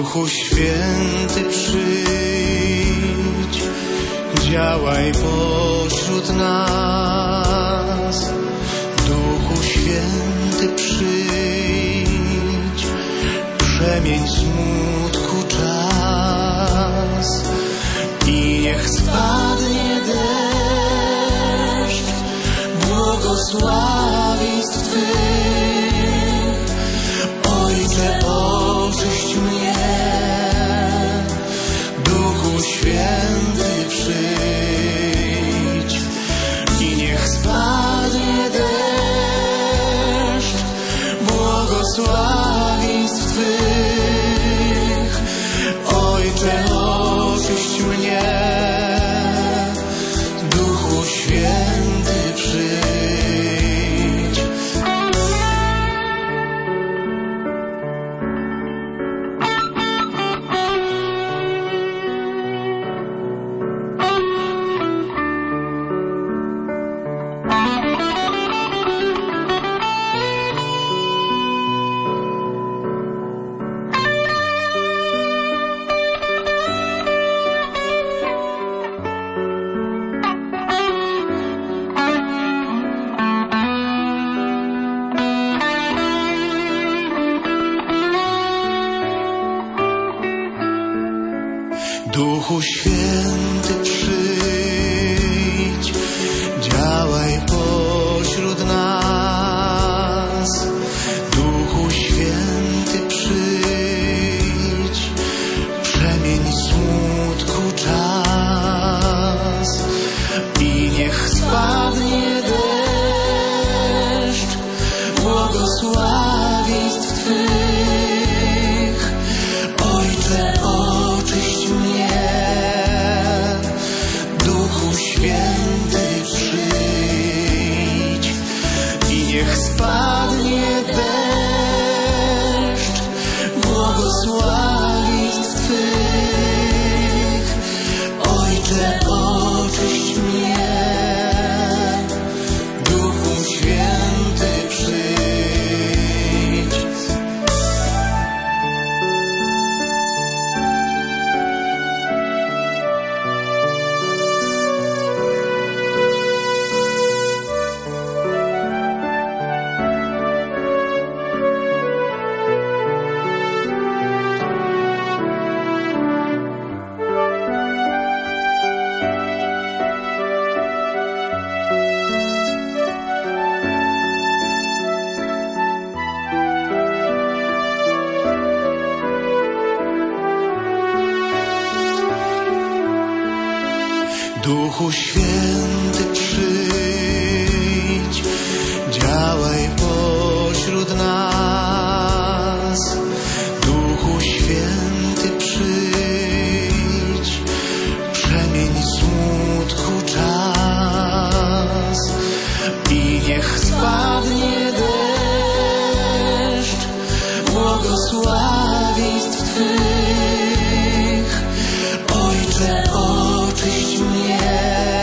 Duchu Święty przyjdź, działaj pośród nas. Duchu Święty przyjdź, przemień smutku czas i niech spadnie deszcz błogosławieństw Twych. Ojcze, oczyść mnie, Duchu Święty przyjdź i niech spadnie deszcz błogosławieństw Twych. Ojcze, oczyść mnie, Duchu Święty przyjdź. Duchu Święty przyjdź, działaj pośród nas. Duchu Święty przyjdź, przemień smutku czas i niech spadnie deszcz błogosławieństw Twych. Ojcze, oczyść mnie, Duchu Święty przyjdź i niech spadnie deszcz błogosławieństw Twych. Ojcze, oczyść mnie, Duchu Święty przyjdź. Duchu Święty przyjdź, działaj pośród nas. Duchu Święty przyjdź, przemień smutku czas i niech spadnie deszcz błogosławieństw Twych. Ojcze, oczyść mnie,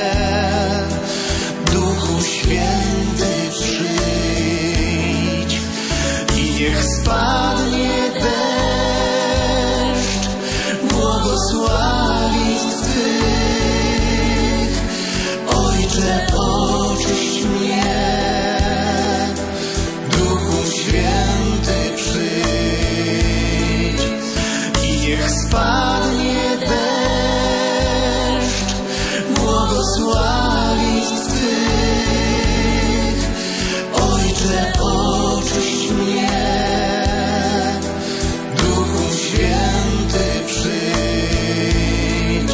Duchu Święty przyjdź i niech spadnie deszcz błogosławieństw Twych. Ojcze, oczyść mnie, Duchu Święty przyjdź i niech spadnie deszcz błogosławieństw Twych. Ojcze, oczyść mnie, Duchu Święty przyjdź.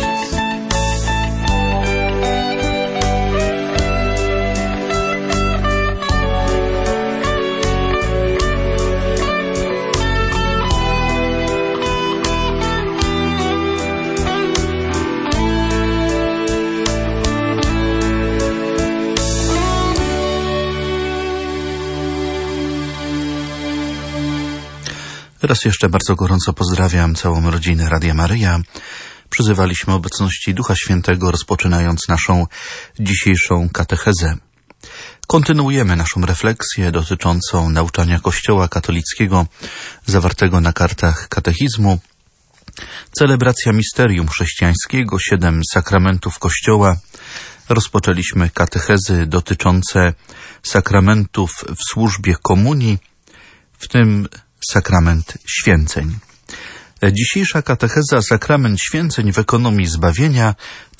Raz jeszcze bardzo gorąco pozdrawiam całą rodzinę Radia Maryja. Przyzywaliśmy obecności Ducha Świętego, rozpoczynając naszą dzisiejszą katechezę. Kontynuujemy naszą refleksję dotyczącą nauczania Kościoła katolickiego zawartego na kartach katechizmu. Celebracja misterium chrześcijańskiego, 7 sakramentów Kościoła. Rozpoczęliśmy katechezy dotyczące sakramentów w służbie komunii, w tym sakrament święceń. Dzisiejsza katecheza, sakrament święceń w ekonomii zbawienia,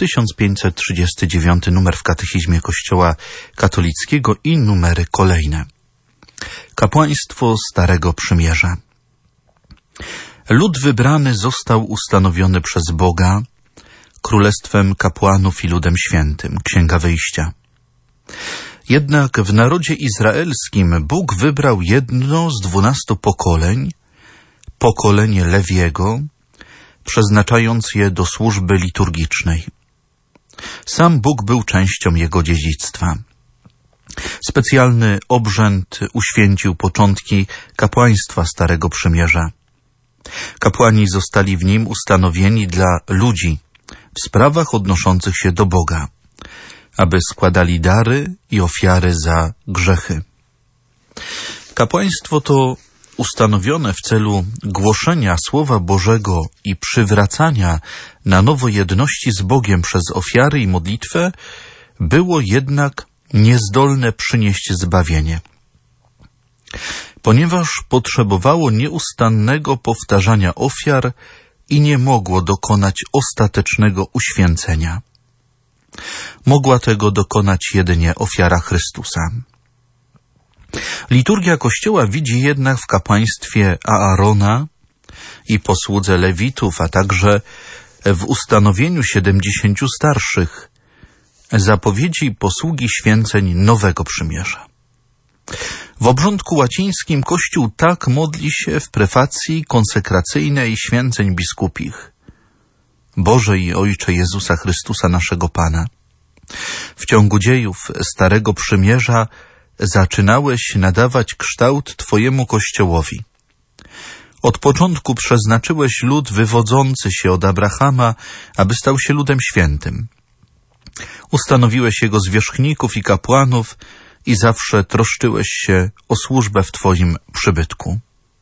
1539 numer w katechizmie Kościoła katolickiego i numery kolejne. Kapłaństwo Starego Przymierza. Lud wybrany został ustanowiony przez Boga królestwem kapłanów i ludem świętym. Księga Wyjścia. Jednak w narodzie izraelskim Bóg wybrał jedno z 12 pokoleń, pokolenie Lewiego, przeznaczając je do służby liturgicznej. Sam Bóg był częścią jego dziedzictwa. Specjalny obrzęd uświęcił początki kapłaństwa Starego Przymierza. Kapłani zostali w nim ustanowieni dla ludzi w sprawach odnoszących się do Boga, aby składali dary i ofiary za grzechy. Kapłaństwo to ustanowione w celu głoszenia Słowa Bożego i przywracania na nowo jedności z Bogiem przez ofiary i modlitwę było jednak niezdolne przynieść zbawienie, ponieważ potrzebowało nieustannego powtarzania ofiar i nie mogło dokonać ostatecznego uświęcenia. Mogła tego dokonać jedynie ofiara Chrystusa. Liturgia Kościoła widzi jednak w kapłaństwie Aarona i posłudze Lewitów, a także w ustanowieniu 70 starszych zapowiedzi posługi święceń Nowego Przymierza. W obrządku łacińskim Kościół tak modli się w prefacji konsekracyjnej święceń biskupich. Boże i Ojcze Jezusa Chrystusa naszego Pana, w ciągu dziejów Starego Przymierza zaczynałeś nadawać kształt Twojemu Kościołowi. Od początku przeznaczyłeś lud wywodzący się od Abrahama, aby stał się ludem świętym. Ustanowiłeś jego zwierzchników i kapłanów i zawsze troszczyłeś się o służbę w Twoim przybytku.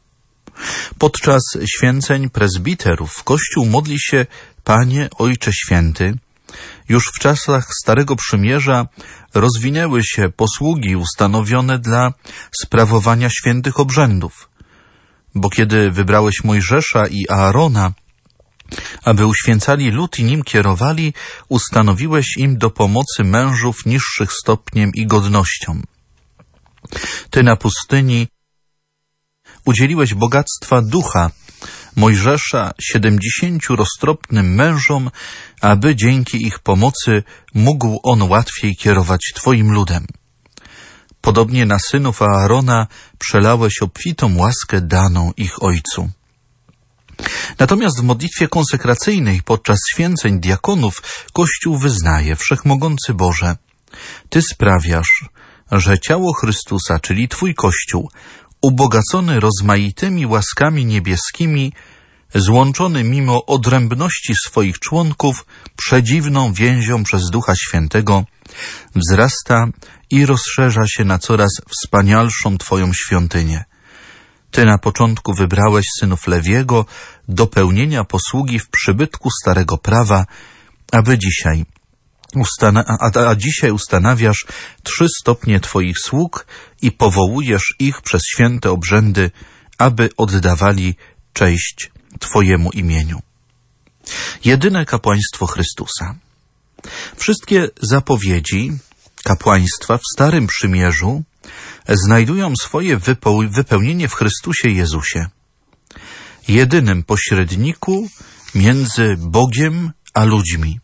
Podczas święceń prezbiterów Kościół modli się: Panie, Ojcze Święty. Już w czasach Starego Przymierza rozwinęły się posługi ustanowione dla sprawowania świętych obrzędów, bo kiedy wybrałeś Mojżesza i Aarona, aby uświęcali lud i nim kierowali, ustanowiłeś im do pomocy mężów niższych stopniem i godnością. Ty na pustyni udzieliłeś bogactwa ducha Mojżesza 70 roztropnym mężom, aby dzięki ich pomocy mógł on łatwiej kierować Twoim ludem. Podobnie na synów Aarona przelałeś obfitą łaskę daną ich ojcu. Natomiast w modlitwie konsekracyjnej podczas święceń diakonów Kościół wyznaje: Wszechmogący Boże, Ty sprawiasz, że ciało Chrystusa, czyli Twój Kościół, ubogacony rozmaitymi łaskami niebieskimi, złączony mimo odrębności swoich członków przedziwną więzią przez Ducha Świętego, wzrasta i rozszerza się na coraz wspanialszą Twoją świątynię. Ty na początku wybrałeś synów Lewiego do pełnienia posługi w przybytku Starego Prawa, aby dzisiaj ustanawiasz 3 stopnie Twoich sług i powołujesz ich przez święte obrzędy, aby oddawali cześć Twojemu imieniu. Jedyne kapłaństwo Chrystusa. Wszystkie zapowiedzi kapłaństwa w Starym Przymierzu znajdują swoje wypełnienie w Chrystusie Jezusie, jedynym pośredniku między Bogiem a ludźmi.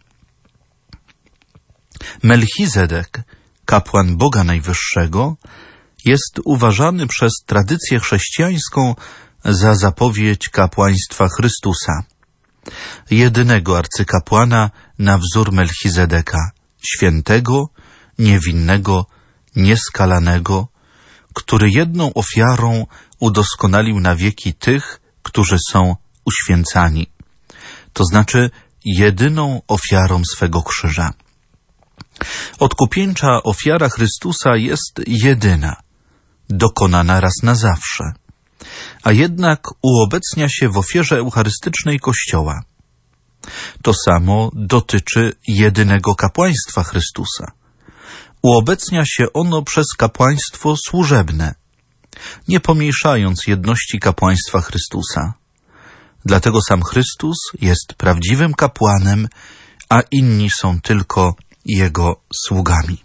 Melchizedek, kapłan Boga Najwyższego, jest uważany przez tradycję chrześcijańską za zapowiedź kapłaństwa Chrystusa, jedynego arcykapłana na wzór Melchizedeka, świętego, niewinnego, nieskalanego, który jedną ofiarą udoskonalił na wieki tych, którzy są uświęcani, to znaczy jedyną ofiarą swego krzyża. Odkupieńcza ofiara Chrystusa jest jedyna, dokonana raz na zawsze. a jednak uobecnia się w ofierze eucharystycznej Kościoła. To samo dotyczy jedynego kapłaństwa Chrystusa. Uobecnia się ono przez kapłaństwo służebne, nie pomniejszając jedności kapłaństwa Chrystusa. Dlatego sam Chrystus jest prawdziwym kapłanem, a inni są tylko Jego sługami.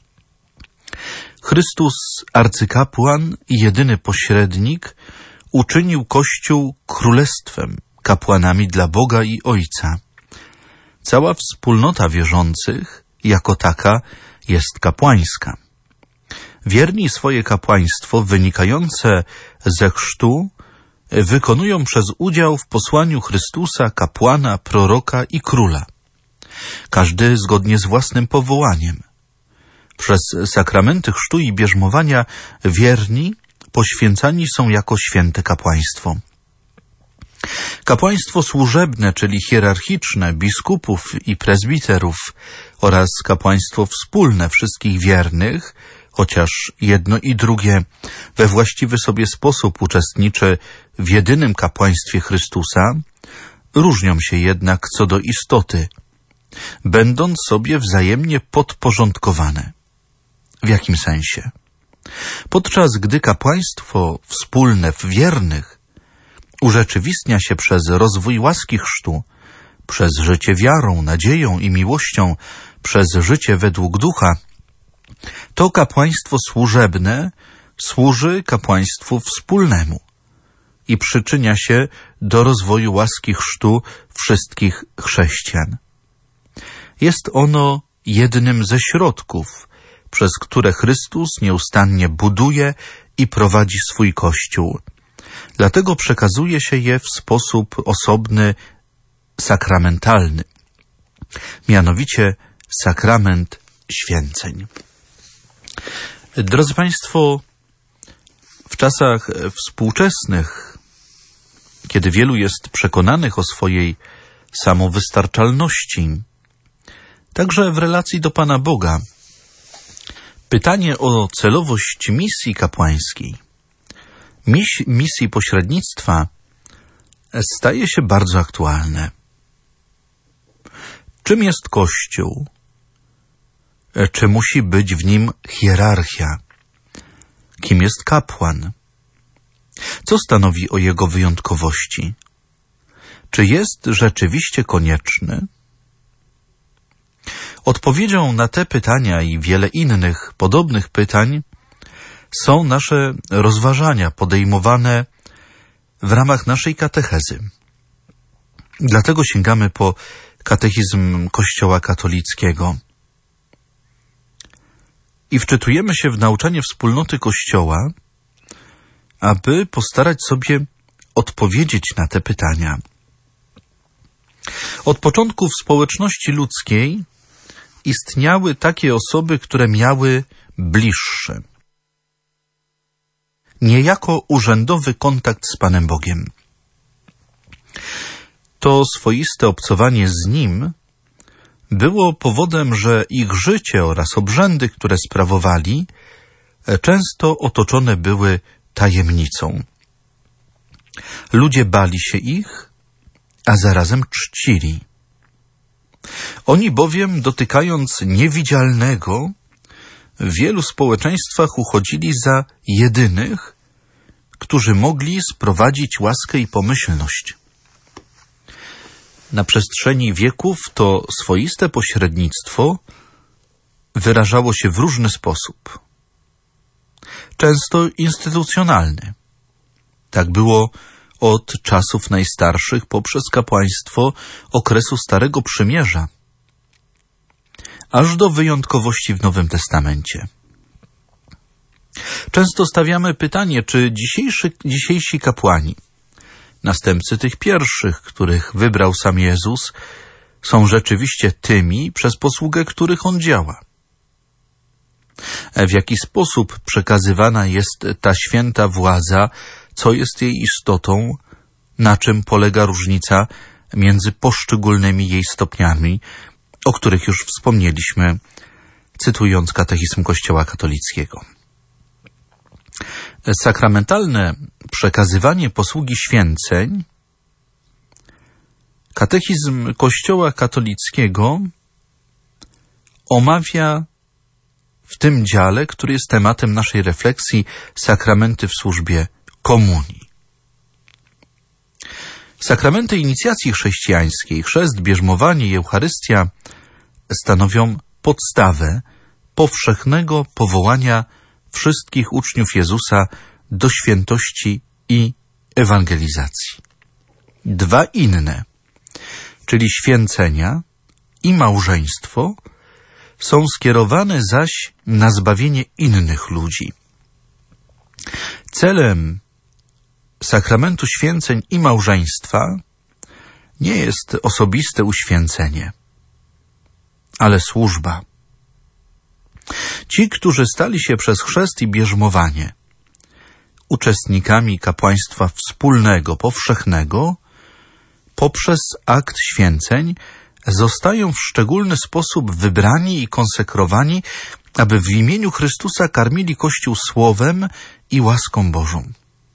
Chrystus, arcykapłan i jedyny pośrednik, uczynił Kościół królestwem, kapłanami dla Boga i Ojca. Cała wspólnota wierzących, jako taka, jest kapłańska. Wierni swoje kapłaństwo wynikające ze chrztu wykonują przez udział w posłaniu Chrystusa, kapłana, proroka i króla. Każdy zgodnie z własnym powołaniem. Przez sakramenty chrztu i bierzmowania wierni poświęcani są jako święte kapłaństwo. Kapłaństwo służebne, czyli hierarchiczne, biskupów i prezbiterów oraz kapłaństwo wspólne wszystkich wiernych, chociaż jedno i drugie we właściwy sobie sposób uczestniczy w jedynym kapłaństwie Chrystusa, różnią się jednak co do istoty, będąc sobie wzajemnie podporządkowane. W jakim sensie? Podczas gdy kapłaństwo wspólne w wiernych urzeczywistnia się przez rozwój łaski chrztu, przez życie wiarą, nadzieją i miłością, przez życie według ducha, to kapłaństwo służebne służy kapłaństwu wspólnemu i przyczynia się do rozwoju łaski chrztu wszystkich chrześcijan. Jest ono jednym ze środków, przez które Chrystus nieustannie buduje i prowadzi swój Kościół. Dlatego przekazuje się je w sposób osobny, sakramentalny, mianowicie sakrament święceń. Drodzy Państwo, w czasach współczesnych, kiedy wielu jest przekonanych o swojej samowystarczalności, także w relacji do Pana Boga, pytanie o celowość misji kapłańskiej, misji pośrednictwa staje się bardzo aktualne. Czym jest Kościół? Czy musi być w nim hierarchia? Kim jest kapłan? Co stanowi o jego wyjątkowości? Czy jest rzeczywiście konieczny? Odpowiedzią na te pytania i wiele innych podobnych pytań są nasze rozważania podejmowane w ramach naszej katechezy. Dlatego sięgamy po katechizm Kościoła katolickiego i wczytujemy się w nauczanie wspólnoty Kościoła, aby postarać sobie odpowiedzieć na te pytania. Od początku w społeczności ludzkiej istniały takie osoby, które miały bliższy, niejako urzędowy kontakt z Panem Bogiem. To swoiste obcowanie z Nim było powodem, że ich życie oraz obrzędy, które sprawowali, często otoczone były tajemnicą. Ludzie bali się ich, a zarazem czcili. Oni bowiem, dotykając niewidzialnego, w wielu społeczeństwach uchodzili za jedynych, którzy mogli sprowadzić łaskę i pomyślność. Na przestrzeni wieków to swoiste pośrednictwo wyrażało się w różny sposób. Często instytucjonalny. Tak było od czasów najstarszych poprzez kapłaństwo okresu Starego Przymierza, aż do wyjątkowości w Nowym Testamencie. Często stawiamy pytanie, czy dzisiejsi kapłani, następcy tych pierwszych, których wybrał sam Jezus, są rzeczywiście tymi, przez posługę których On działa. W jaki sposób przekazywana jest ta święta władza, co jest jej istotą, na czym polega różnica między poszczególnymi jej stopniami, o których już wspomnieliśmy, cytując katechizm Kościoła katolickiego. Sakramentalne przekazywanie posługi święceń, katechizm Kościoła katolickiego omawia w tym dziale, który jest tematem naszej refleksji, sakramenty w służbie komunii. Sakramenty inicjacji chrześcijańskiej, chrzest, bierzmowanie i Eucharystia stanowią podstawę powszechnego powołania wszystkich uczniów Jezusa do świętości i ewangelizacji. Dwa inne, czyli święcenia i małżeństwo, są skierowane zaś na zbawienie innych ludzi. Celem sakramentu święceń i małżeństwa nie jest osobiste uświęcenie, ale służba. Ci, którzy stali się przez chrzest i bierzmowanie uczestnikami kapłaństwa wspólnego, powszechnego, poprzez akt święceń zostają w szczególny sposób wybrani i konsekrowani, aby w imieniu Chrystusa karmili Kościół słowem i łaską Bożą.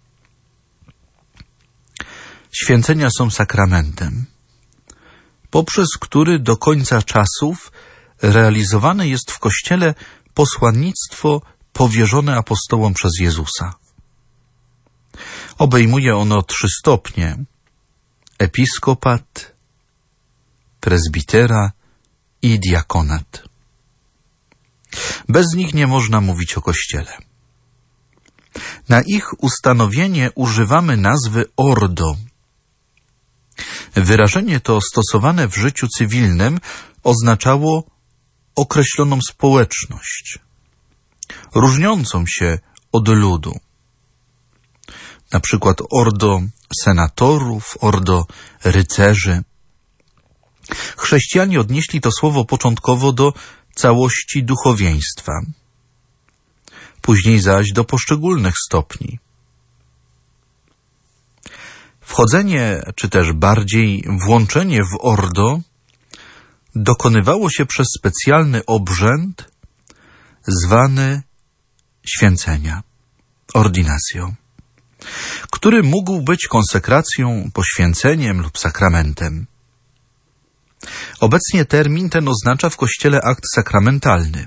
Święcenia są sakramentem, poprzez który do końca czasów realizowane jest w Kościele posłannictwo powierzone apostołom przez Jezusa. Obejmuje ono 3 stopnie: episkopat, prezbitera i diakonat. Bez nich nie można mówić o Kościele. Na ich ustanowienie używamy nazwy ordo. Wyrażenie to stosowane w życiu cywilnym oznaczało określoną społeczność, różniącą się od ludu. Na przykład ordo senatorów, ordo rycerzy. Chrześcijanie odnieśli to słowo początkowo do całości duchowieństwa, później zaś do poszczególnych stopni. Wchodzenie, czy też bardziej włączenie w ordo dokonywało się przez specjalny obrzęd zwany święcenia, ordinacją, który mógł być konsekracją, poświęceniem lub sakramentem. Obecnie termin ten oznacza w Kościele akt sakramentalny,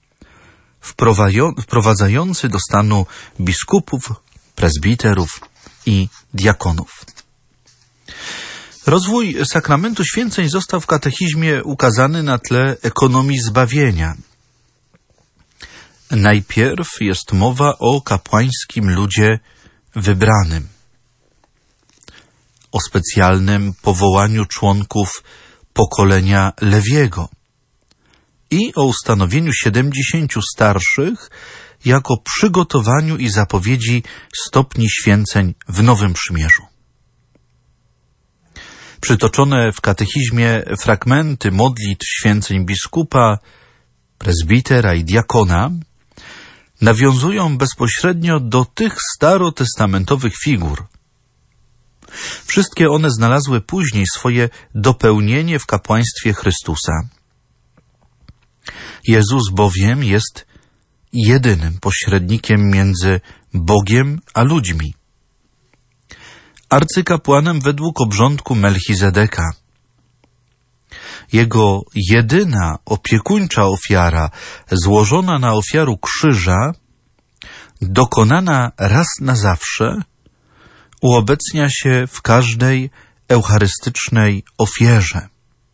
wprowadzający do stanu biskupów, prezbiterów i diakonów. Rozwój sakramentu święceń został w katechizmie ukazany na tle ekonomii zbawienia. Najpierw jest mowa o kapłańskim ludzie wybranym, o specjalnym powołaniu członków pokolenia Lewiego i o ustanowieniu 70 starszych jako przygotowaniu i zapowiedzi stopni święceń w Nowym Przymierzu. Przytoczone w katechizmie fragmenty modlitw święceń biskupa, prezbitera i diakona nawiązują bezpośrednio do tych starotestamentowych figur. Wszystkie one znalazły później swoje dopełnienie w kapłaństwie Chrystusa. Jezus bowiem jest jedynym pośrednikiem między Bogiem a ludźmi. Arcykapłanem według obrządku Melchizedeka. Jego jedyna opiekuńcza ofiara, złożona na ofiaru krzyża, dokonana raz na zawsze, uobecnia się w każdej eucharystycznej ofierze.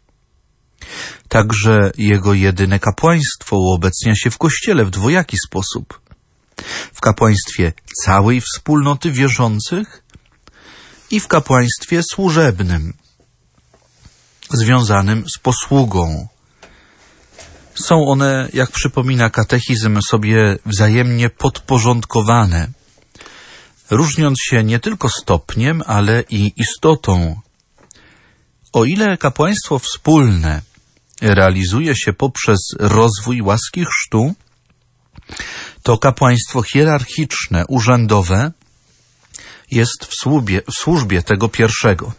Także jego jedyne kapłaństwo uobecnia się w Kościele w dwojaki sposób. W kapłaństwie całej wspólnoty wierzących i w kapłaństwie służebnym, związanym z posługą. Są one, jak przypomina katechizm, sobie wzajemnie podporządkowane, różniąc się nie tylko stopniem, ale i istotą. O ile kapłaństwo wspólne realizuje się poprzez rozwój łaski chrztu, to kapłaństwo hierarchiczne, urzędowe jest w służbie tego pierwszego.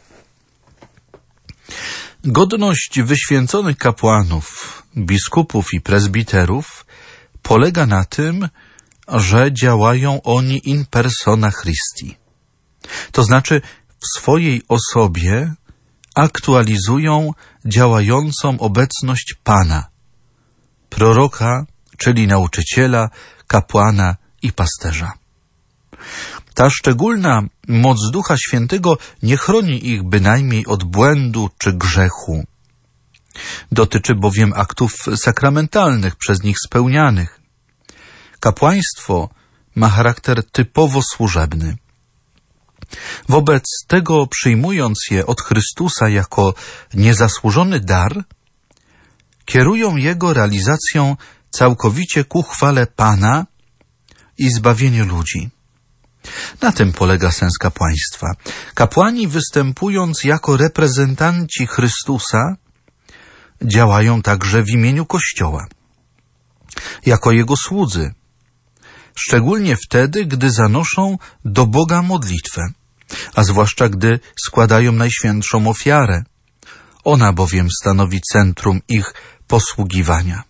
Godność wyświęconych kapłanów, biskupów i prezbiterów polega na tym, że działają oni in persona Christi, To znaczy w swojej osobie aktualizują działającą obecność Pana, proroka, czyli nauczyciela, kapłana i pasterza. Ta szczególna moc Ducha Świętego nie chroni ich bynajmniej od błędu czy grzechu. Dotyczy bowiem aktów sakramentalnych przez nich spełnianych. Kapłaństwo ma charakter typowo służebny. Wobec tego, przyjmując je od Chrystusa jako niezasłużony dar, kierują jego realizacją całkowicie ku chwale Pana i zbawieniu ludzi. Na tym polega sens kapłaństwa. Kapłani, występując jako reprezentanci Chrystusa, działają także w imieniu Kościoła, jako Jego słudzy, szczególnie wtedy, gdy zanoszą do Boga modlitwę, a zwłaszcza gdy składają najświętszą ofiarę. Ona bowiem stanowi centrum ich posługiwania.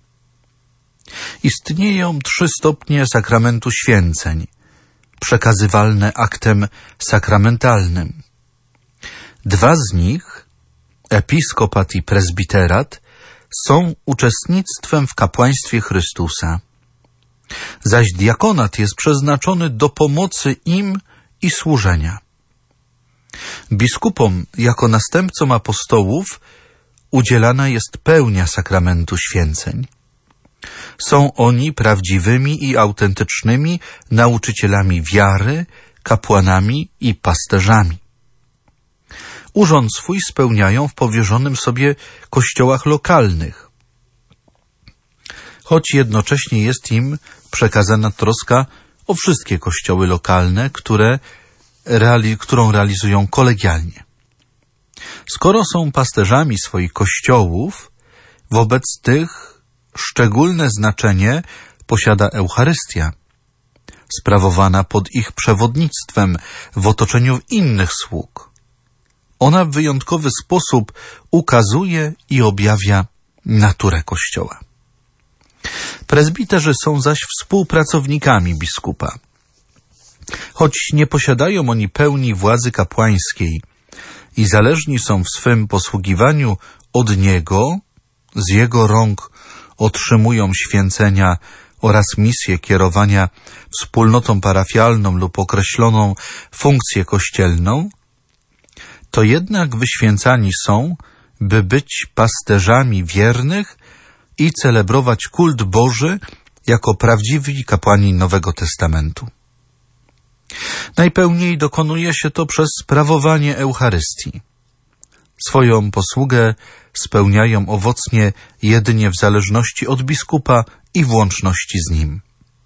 Istnieją 3 stopnie sakramentu święceń, przekazywalne aktem sakramentalnym. 2 z nich, episkopat i prezbiterat, są uczestnictwem w kapłaństwie Chrystusa, zaś diakonat jest przeznaczony do pomocy im i służenia. Biskupom jako następcom apostołów udzielana jest pełnia sakramentu święceń. Są oni prawdziwymi i autentycznymi nauczycielami wiary, kapłanami i pasterzami. Urząd swój spełniają w powierzonym sobie kościołach lokalnych, choć jednocześnie jest im przekazana troska o wszystkie kościoły lokalne, którą realizują kolegialnie. Skoro są pasterzami swoich kościołów, wobec tych szczególne znaczenie posiada Eucharystia, sprawowana pod ich przewodnictwem w otoczeniu innych sług. Ona w wyjątkowy sposób ukazuje i objawia naturę Kościoła. Prezbiterzy są zaś współpracownikami biskupa. Choć nie posiadają oni pełni władzy kapłańskiej i zależni są w swym posługiwaniu od niego, z jego rąk otrzymują święcenia oraz misję kierowania wspólnotą parafialną lub określoną funkcję kościelną, to jednak wyświęcani są, by być pasterzami wiernych i celebrować kult Boży jako prawdziwi kapłani Nowego Testamentu. Najpełniej dokonuje się to przez sprawowanie Eucharystii. Swoją posługę spełniają owocnie jedynie w zależności od biskupa i w łączności z nim.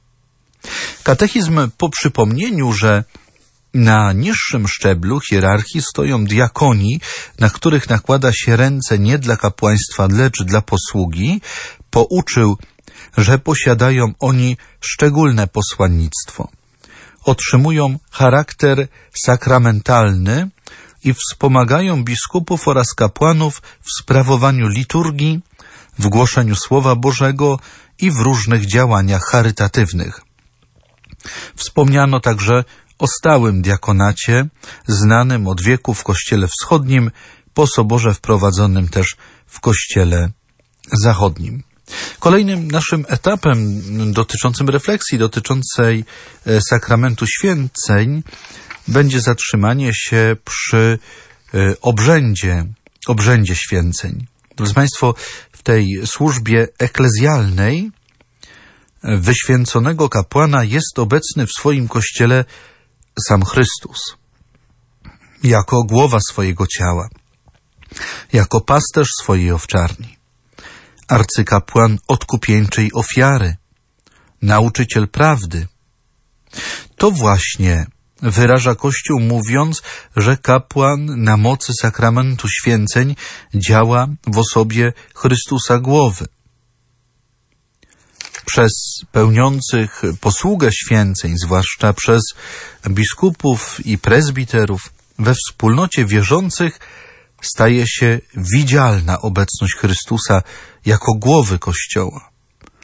Katechizm po przypomnieniu, że na niższym szczeblu hierarchii stoją diakoni, na których nakłada się ręce nie dla kapłaństwa, lecz dla posługi, pouczył, że posiadają oni szczególne posłannictwo. Otrzymują charakter sakramentalny i wspomagają biskupów oraz kapłanów w sprawowaniu liturgii, w głoszeniu Słowa Bożego i w różnych działaniach charytatywnych. Wspomniano także o stałym diakonacie, znanym od wieku w Kościele Wschodnim, po soborze wprowadzonym też w Kościele Zachodnim. Kolejnym naszym etapem dotyczącym refleksji, dotyczącej sakramentu święceń, będzie zatrzymanie się przy obrzędzie święceń. Drodzy Państwo, w tej służbie eklezjalnej wyświęconego kapłana jest obecny w swoim kościele sam Chrystus, jako głowa swojego ciała, jako pasterz swojej owczarni, arcykapłan odkupieńczej ofiary, nauczyciel prawdy. To właśnie wyraża Kościół, mówiąc, że kapłan na mocy sakramentu święceń działa w osobie Chrystusa głowy. Przez pełniących posługę święceń, zwłaszcza przez biskupów i prezbiterów, we wspólnocie wierzących staje się widzialna obecność Chrystusa jako głowy Kościoła.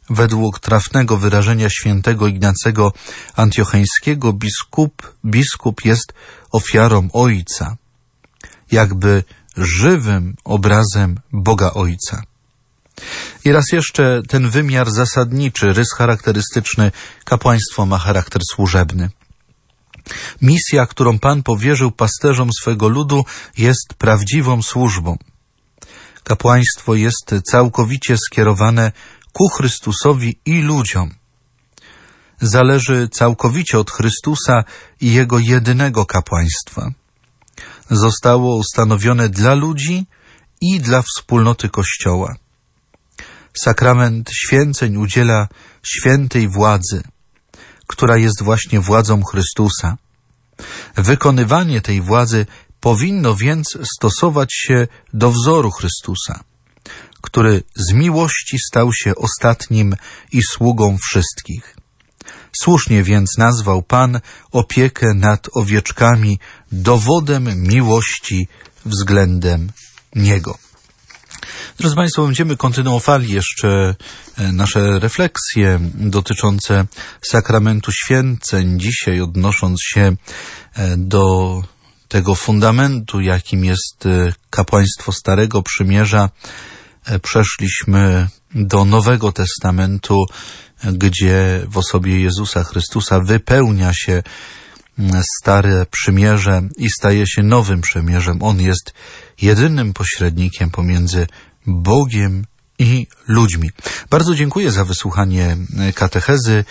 Według trafnego wyrażenia świętego Ignacego Antiocheńskiego biskup jest ofiarą Ojca, jakby żywym obrazem Boga Ojca. I raz jeszcze ten wymiar zasadniczy, rys charakterystyczny, kapłaństwo ma charakter służebny. Misja, którą Pan powierzył pasterzom swego ludu, jest prawdziwą służbą. Kapłaństwo jest całkowicie skierowane ku Chrystusowi i ludziom. Zależy całkowicie od Chrystusa i Jego jedynego kapłaństwa. Zostało ustanowione dla ludzi i dla wspólnoty Kościoła. Sakrament święceń udziela świętej władzy, która jest właśnie władzą Chrystusa. Wykonywanie tej władzy powinno więc stosować się do wzoru Chrystusa, który z miłości stał się ostatnim i sługą wszystkich. Słusznie więc nazwał Pan opiekę nad owieczkami dowodem miłości względem Niego. Drodzy Państwo, będziemy kontynuowali jeszcze nasze refleksje dotyczące sakramentu święceń. Dzisiaj odnosząc się do tego fundamentu, jakim jest kapłaństwo Starego Przymierza, przeszliśmy do Nowego Testamentu, gdzie w osobie Jezusa Chrystusa wypełnia się Stare Przymierze i staje się Nowym Przymierzem. On jest jedynym pośrednikiem pomiędzy Bogiem i ludźmi. Bardzo dziękuję za wysłuchanie katechezy.